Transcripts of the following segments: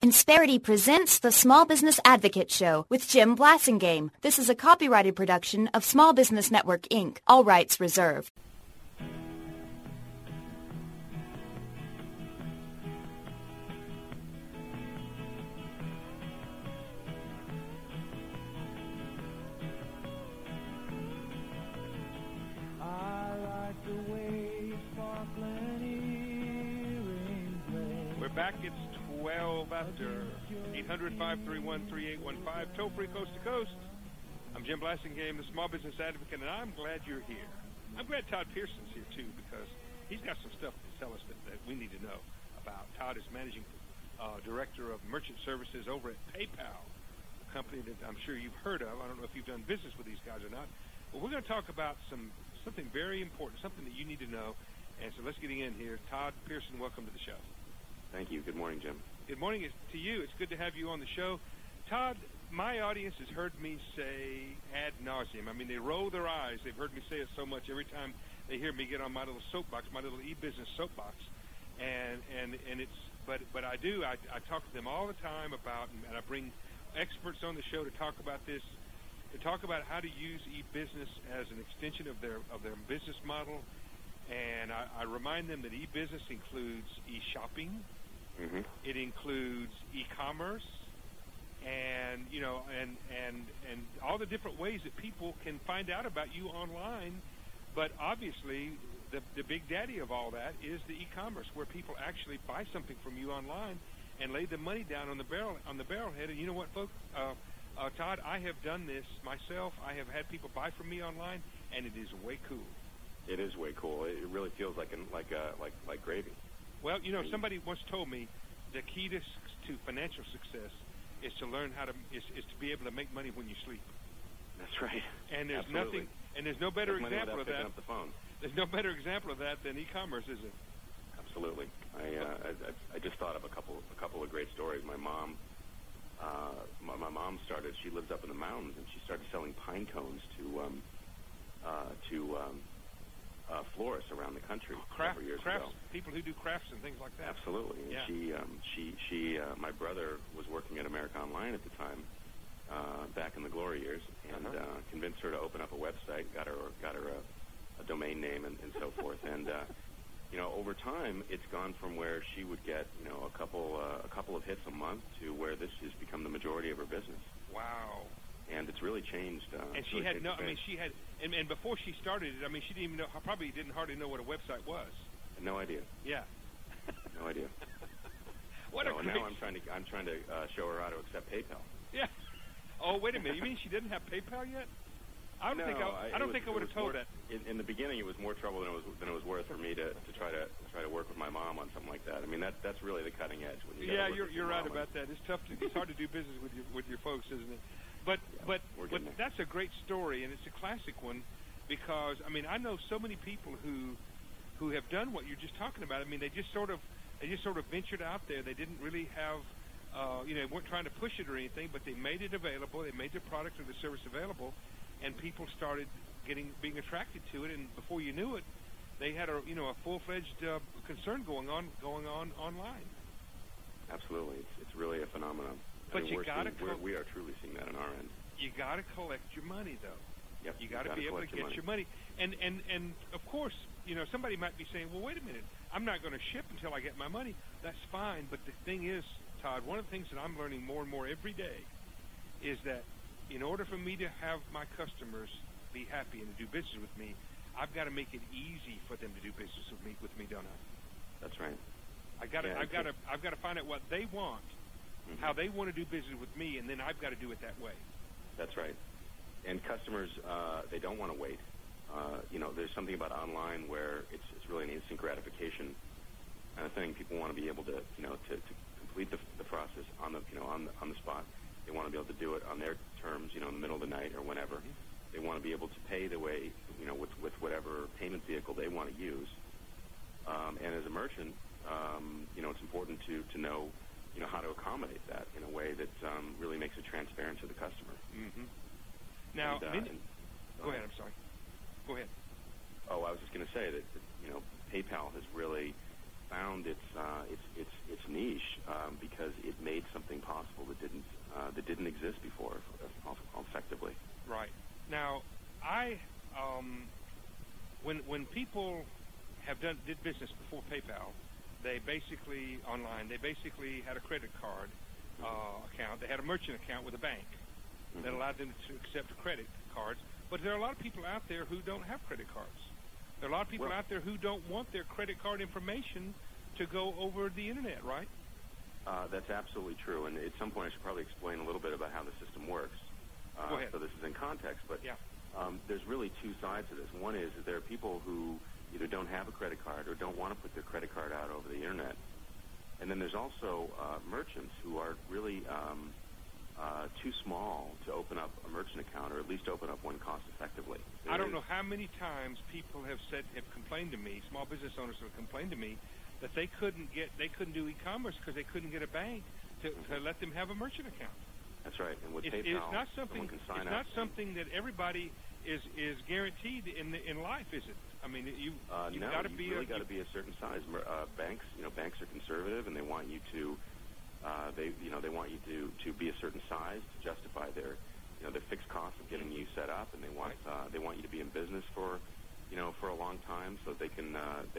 Insperity presents the Small Business Advocate Show with Jim Blasingame. This is a copyrighted production of Small Business Network, Inc. All rights reserved. Back, it's 12 after 800-531-3815, toll-free coast to coast. I'm Jim Blasingame, the Small Business Advocate, and I'm glad you're here. I'm glad Todd Pearson's here, too, because he's got some stuff to tell us that we need to know about. Todd is Managing Director of Merchant Services over at PayPal, a company that I'm sure you've heard of. I don't know if you've done business with these guys or not, but we're going to talk about something very important, something that you need to know. And so let's get in here. Todd Pearson, welcome to the show. Thank you. Good morning, Jim. Good morning to you. It's good to have you on the show. Todd, my audience has heard me say ad nauseum. I mean, they roll their eyes. They've heard me say it so much every time they hear me get on my little soapbox, my little e-business soapbox. And it's but I do. I talk to them all the time about, and I bring experts on the show to talk about this, to talk about how to use e-business as an extension of their business model. And I remind them that e-business includes e-shopping. Mm-hmm. It includes e-commerce, and and all the different ways that people can find out about you online. But obviously, the big daddy of all that is the e-commerce, where people actually buy something from you online and lay the money down on the barrelhead. And you know what, folks? Todd, I have done this myself. I have had people buy from me online, and it is way cool. It is way cool. It really feels like gravy. Well, somebody once told me the key to financial success is to learn how to is to be able to make money when you sleep. That's right. And there's Absolutely. there's no better example of that. Up the phone. There's no better example of that than e-commerce, is it? Absolutely. I just thought of a couple of great stories. My mom started. She lives up in the mountains, and she started selling pine cones to florists around the country several years ago. People who do crafts and things like that. Absolutely. And yeah. She my brother was working at America Online at the time, back in the glory years, and convinced her to open up a website, got her a domain name and so forth. And over time, it's gone from where she would get a couple of hits a month to where this has become the majority of her business. Wow. And it's really changed. And she had and before she started it, she didn't even know, probably didn't hardly know what a website was. No idea. Yeah. No idea. Now I'm trying to show her how to accept PayPal. Yeah. Oh, wait a minute. You mean she didn't have PayPal yet? I don't think I would have told that. In the beginning, it was more trouble than it was worth for me to try to work with my mom on something like that. I mean, that's really the cutting edge. When you're right about that. It's tough. It's hard to do business with your folks, isn't it? But that's a great story, and it's a classic one, because I know so many people who have done what you're just talking about. They just sort of ventured out there. They didn't really have they weren't trying to push it or anything, but they made it available. They made their product or the service available, and people started being attracted to it. And before you knew it, they had a full-fledged concern going on online. Absolutely, it's really a phenomenon. But we are truly seeing that on our end. You got to collect your money, though. Yep. You got to be able to get your money. And of course, somebody might be saying, well, wait a minute, I'm not going to ship until I get my money. That's fine. But the thing is, Todd, one of the things that I'm learning more and more every day is that in order for me to have my customers be happy and to do business with me, I've got to make it easy for them to do business with me, don't I? That's right. I've got to find out what they want. Mm-hmm. How they want to do business with me, and then I've got to do it that way. That's right. And customers, they don't want to wait. There's something about online where it's really an instant gratification kind of thing. People want to be able to complete the process on the spot. They want to be able to do it on their terms, in the middle of the night or whenever. Mm-hmm. They want to be able to pay the way, with whatever payment vehicle they want to use. And as a merchant, it's important to know how to accommodate that in a way that really makes it transparent to the customer. Mm-hmm. Now, go ahead. I'm sorry. Go ahead. Oh, I was just going to say that PayPal has really found its niche because it made something people did business before PayPal, they basically had a credit card account. They had a merchant account with a bank that allowed them to accept credit cards. But there are a lot of people out there who don't have credit cards. There are a lot of people out there who don't want their credit card information to go over the internet, right? That's absolutely true. And at some point, I should probably explain a little bit about how the system works. Go ahead. So this is in context, but yeah. There's really two sides to this. One is that there are people who either don't have a credit card or don't want to put their credit card out over the internet. And then there's also merchants who are really too small to open up a merchant account, or at least open up one cost effectively. I don't know how many times people have complained to me, small business owners have complained to me, that they couldn't do e-commerce because they couldn't get a bank to let them have a merchant account. That's right. And with PayPal, it's not something. Can sign it's up not something that everybody is guaranteed in life, is it? I mean, you've got to be. You really got to be a certain size. Banks are conservative, and they want you to. They want you to be a certain size to justify their fixed costs of getting you set up, and they want you to be in business for a long time, so they can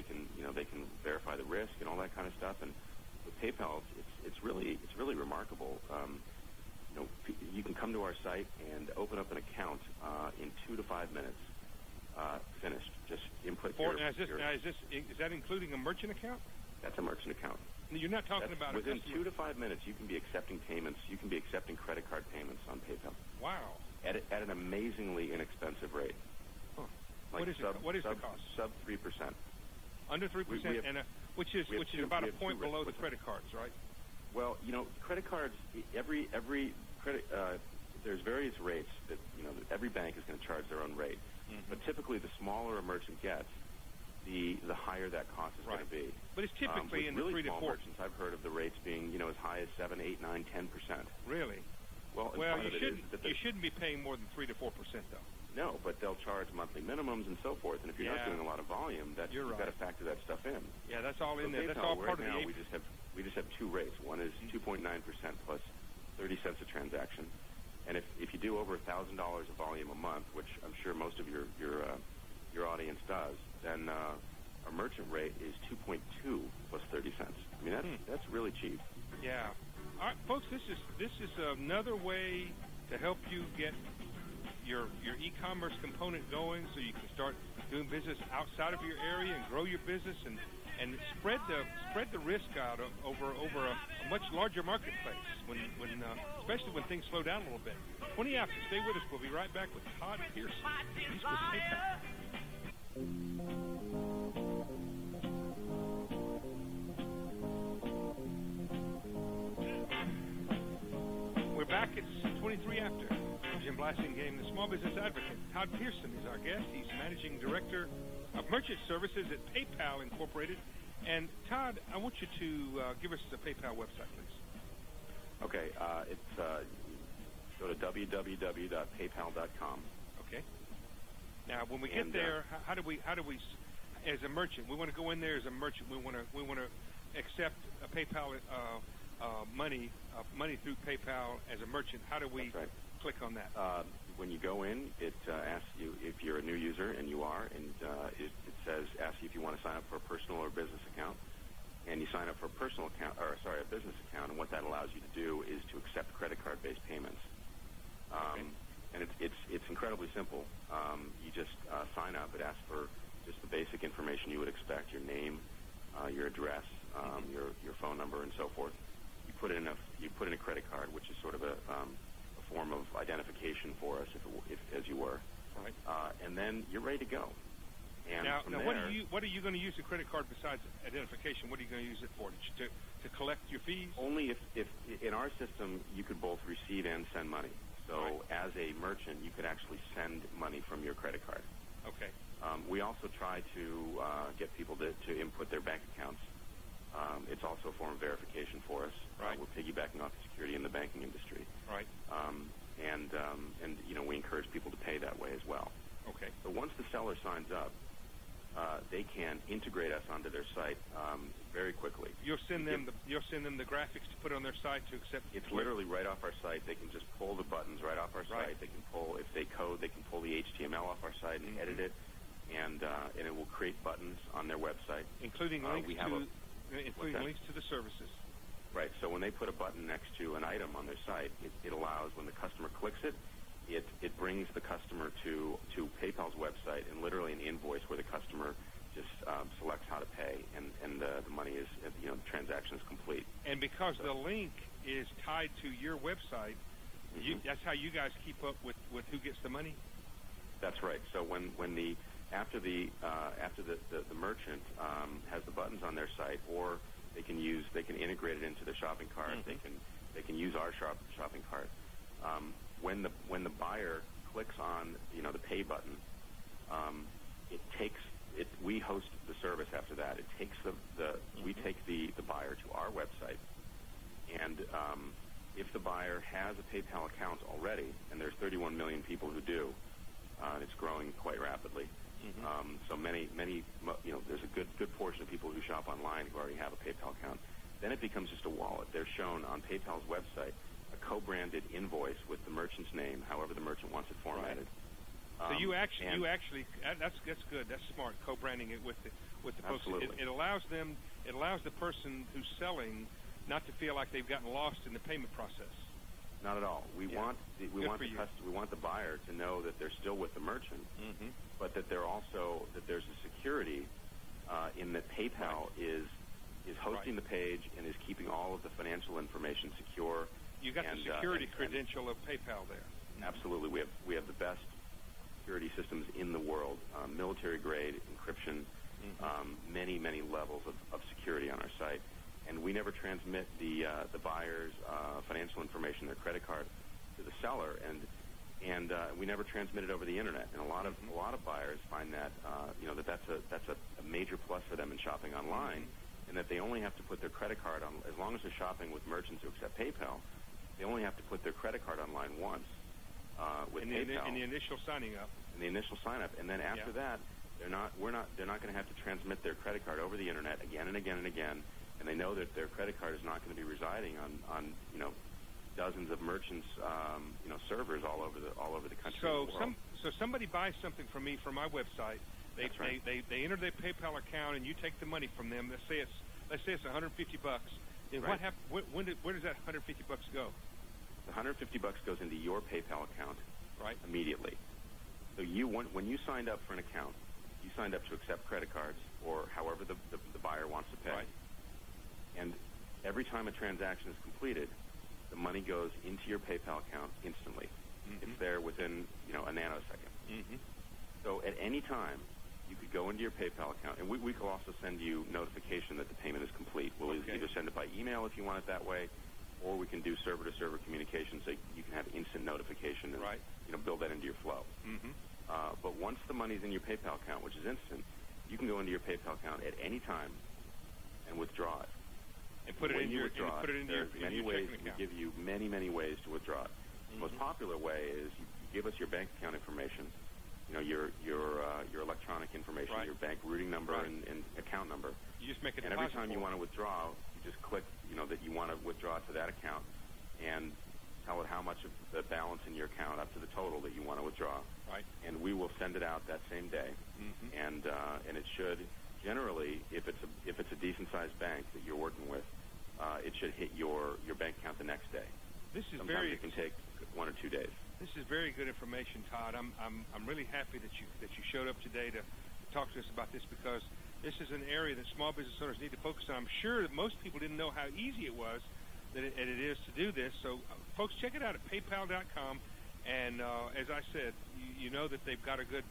verify the risk and all that kind of stuff. And with PayPal, it's really remarkable. You can come to our site and open up an account in 2 to 5 minutes. Finished. Just input is that including a merchant account? That's a merchant account. You're not talking about within 2 to 5 minutes. You can be accepting payments. You can be accepting credit card payments on PayPal. Wow. At an amazingly inexpensive rate. Huh. Like what is the cost? Sub 3%. Under 3%, which is about a point below the credit cards, right? Well, credit cards. Every credit. There's various rates that every bank is going to charge their own rate. Mm-hmm. But typically, the smaller a merchant gets, the higher that cost is going to be. But it's typically in the really 3 to 4. Merchants, I've heard of the rates being as high as 7, 8, 9, 10%. Really? Well, you shouldn't be paying more than 3 to 4%, though. No, but they'll charge monthly minimums and so forth. And if you're not doing a lot of volume, you've got to factor that stuff in. Yeah, that's all in there. That's all part of the. We just have two rates. One is 2.9% plus 30 cents a transaction. And if you do over $1,000 of volume a month, which I'm sure most of your audience does, then our merchant rate is 2.2 plus 30 cents. I mean, that's really cheap. Yeah. All right, folks, this is another way to help you get your e-commerce component going, so you can start doing business outside of your area and grow your business and spread the risk out over a much larger marketplace. Especially when things slow down a little bit. 20 after. Stay with us. We'll be right back with Todd Pearson. He's with PayPal. We're back at 23 after. Jim Blasingame, the small business advocate. Todd Pearson is our guest. He's managing director of merchant services at PayPal Incorporated. And Todd, I want you to give us the PayPal website, please. Okay, it's go to www.paypal.com. Okay. Now, when we get there, how do we, as a merchant, we want to go in there as a merchant. We want to accept a PayPal money through PayPal as a merchant. How do we click on that? When you go in, it asks you if you're a new user, and you are, and it asks you if you want to sign up for a personal or business account. And you sign up for a personal account, a business account, and what that allows you to do is to accept credit card-based payments. And it's incredibly simple. You just sign up. It asks for just the basic information you would expect: your name, your address, your phone number, and so forth. You put in a credit card, which is sort of a form of identification for us, if as you were. Right. And then you're ready to go. And now what are you going to use the credit card besides identification? What are you going to use it for? To collect your fees? Only if in our system you could both receive and send money. So as a merchant, you could actually send money from your credit card. Okay. We also try to get people to input their bank accounts. It's also a form of verification for us. Right. We're piggybacking off the security in the banking industry. Right. And we encourage people to pay that way as well. Okay. So once the seller signs up, they can integrate us onto their site very quickly. You'll send them the graphics to put on their site to accept. It's literally right off our site. They can just pull the buttons right off our site. They can pull, if they code, they can pull the HTML off our site and edit it. and it will create buttons on their website, including links to the services. Right. So when they put a button next to an item on their site, it allows, when the customer clicks it, it brings the customer to PayPal's website and literally an invoice where the customer just selects how to pay, and the money is, the transaction is complete. And because the link is tied to your website, that's how you guys keep up with who gets the money? That's right. So after the merchant has the buttons on their site, or they can integrate it into their shopping cart. They can use our shopping cart. When the buyer clicks on the pay button, we host the service after that. It takes we take the buyer to our website, and if the buyer has a PayPal account already, and there's 31 million people who do, and it's growing quite rapidly. So many, there's a good portion of people who shop online who already have a PayPal account. Then it becomes just a wallet. They're shown on PayPal's website a co-branded invoice with the merchant's name, however the merchant wants it formatted. Right. So you actually that's good. That's smart. Co-branding it with the post. It allows the person who's selling not to feel like they've gotten lost in the payment process. Not at all. We want the buyer to know that they're still with the merchant, but that there's a security in that PayPal is hosting the page and is keeping all of the financial information secure. You got the security credential of PayPal there. Absolutely, we have the best security systems in the world, military grade encryption, many levels of security on our site. And we never transmit the buyer's financial information, their credit card, to the seller, and we never transmit it over the internet. And a lot of buyers find that that's a major plus for them in shopping online, and that they only have to put their credit card on, as long as they're shopping with merchants who accept PayPal. They only have to put their credit card online once with PayPal. In the initial signing up. In the initial sign up, and then after that, they're not going to have to transmit their credit card over the internet again and again and again. And they know that their credit card is not going to be residing on dozens of merchants servers all over the country. So somebody buys something from me from my website. They enter their PayPal account, and you take the money from them. Let's say it's $150. Then what happens? Where does that $150 go? The $150 goes into your PayPal account immediately. So when you signed up for an account, you signed up to accept credit cards or however the buyer wants to pay. Right. And every time a transaction is completed, the money goes into your PayPal account instantly. It's there within a nanosecond. So at any time, you could go into your PayPal account, and we could also send you notification that the payment is complete. We'll either send it by email if you want it that way, or we can do server-to-server communication so you can have instant notification and build that into your flow. But once the money's in your PayPal account, which is instant, you can go into your PayPal account at any time and withdraw it. And put it in your checking account. We give you many ways to withdraw it. The most popular way is you give us your bank account information, your electronic information, your bank routing number and account number. You just make a deposit. And every time you want to withdraw, you just click, that you want to withdraw to that account, and tell it how much of the balance in your account up to the total that you want to withdraw. Right. And we will send it out that same day. And it should generally, if it's a decent sized bank that you're working with, it should hit your bank account the next day. Sometimes it can take 1 or 2 days. This is very good information, Todd. I'm really happy that you showed up today to talk to us about this, because this is an area that small business owners need to focus on. I'm sure that most people didn't know how easy it was that it is to do this. So, folks, check it out at PayPal.com. And as I said, you know that they've got a good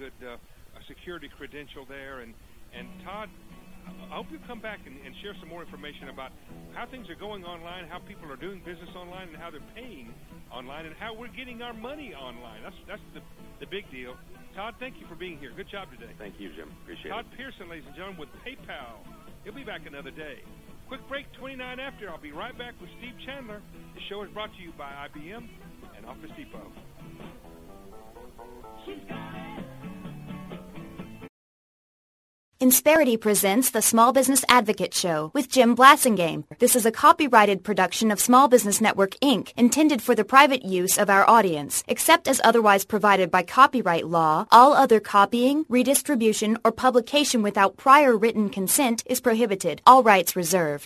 security credential there. And Todd, I hope you come back and share some more information about how things are going online, how people are doing business online, and how they're paying online, and how we're getting our money online. That's the big deal. Todd, thank you for being here. Good job today. Thank you, Jim. Appreciate Todd it. Pearson, ladies and gentlemen, with PayPal. He'll be back another day. Quick break, 29 after. I'll be right back with Steve Chandler. The show is brought to you by IBM and Office Depot. She's got it. Insperity presents the Small Business Advocate Show with Jim Blasingame. This is a copyrighted production of Small Business Network, Inc., intended for the private use of our audience. Except as otherwise provided by copyright law, all other copying, redistribution, or publication without prior written consent is prohibited. All rights reserved.